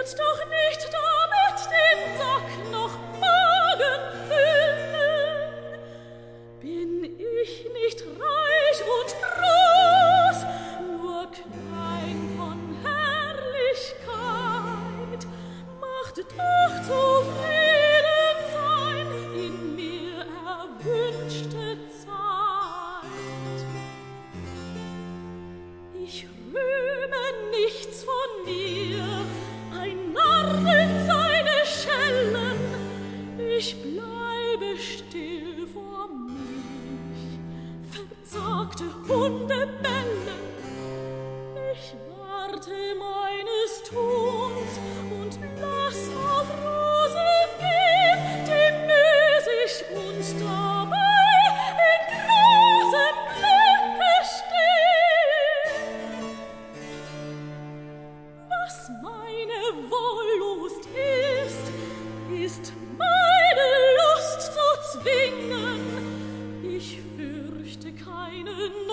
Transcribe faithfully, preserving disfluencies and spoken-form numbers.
wird doch nicht damit den Sack noch Magen füllen. Bin ich nicht reich und groß, nur klein von Herrlichkeit, macht doch zufrieden sein in mir erwünschte Zeit. Ich rühme nichts von mir, ein Narr in seine Schellen, ich bleibe still vor mich, verzagte Hunde bellen, ich warte meines Tuns und lass auf Rosen gehen, demüßig und dabei in großem Glücke stehen. Was meine Wollust ist, ist meine Lust zu zwingen. Ich fürchte keinen